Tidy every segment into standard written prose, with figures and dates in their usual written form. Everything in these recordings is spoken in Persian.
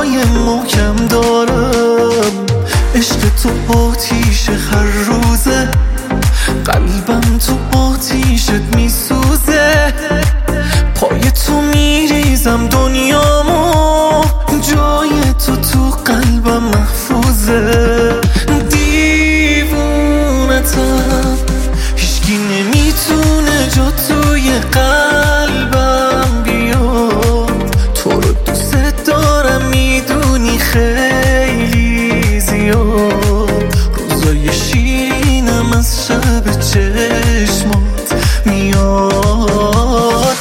پای محکم دارم، عشق تو آتیش هر روزه، قلبم تو آتیشت میسوزه. پای تو میریزم دنیامو، جای تو قلبم محفوظه. دیوونتم، هیچکی نمیتونه جا توی قلبم بیاد. تو رو دوست دارم میدونی خیلی زیاد، روزای شیرینم از شب چشمات میاد.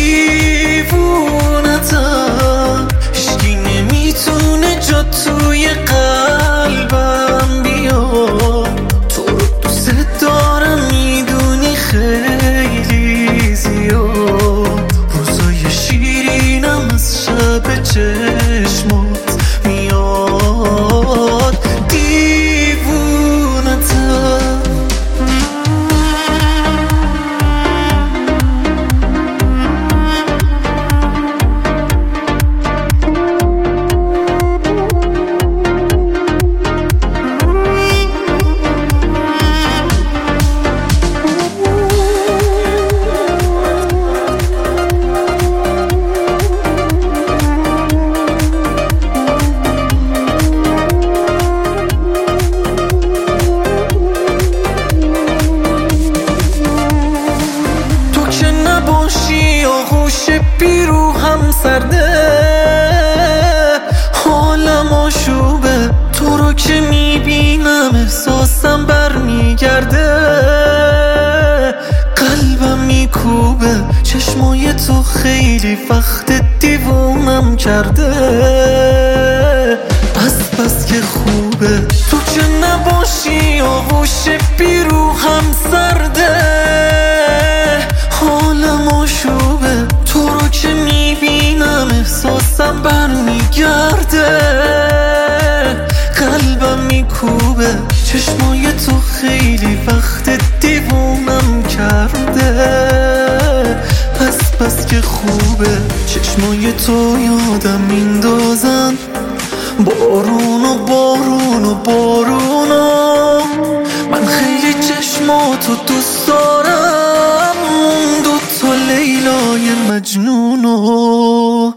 دیوونتم، هیچکی نمیتونه جا توی قلبم بیاد. تو رو دوست دارم میدونی خیلی زیاد، روزای شیرینم از شب چشمات میاد. دیوونتم. آغوش پیرو هم سرده، حالم آشوبه. تو رو که میبینم احساسم برمیگرده، قلبم میکوبه. چشمای تو خیلی وقت دیوونم کرده، بس که خوبه. تو که نباشی آغوش پیرو هم سرده، حالم آشوبه. تو رو که میبینم احساسم برمیگرده، قلبم میکوبه. چشمای تو خیلی وقت دیوونم کرده، بس که خوبه. چشمای تو یادم میندازن بارون و بارون و بارونو. من خیلی چشماتو دوست دارم، دوتا لیلای مجنونو.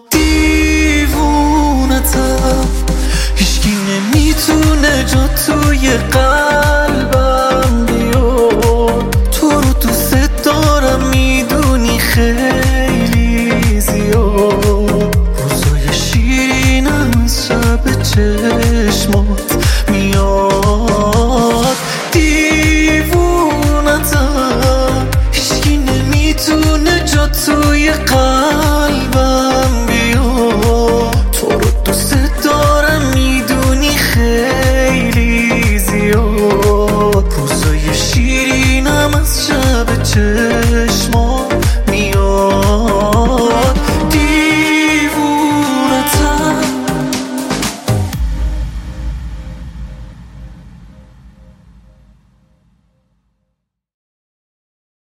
دیوونتم، هیچکی نمیتونه جا توی قلبم بیاد. تو رو دوست دارم میدونی خیلی زیاد، روزای شیرینم از شب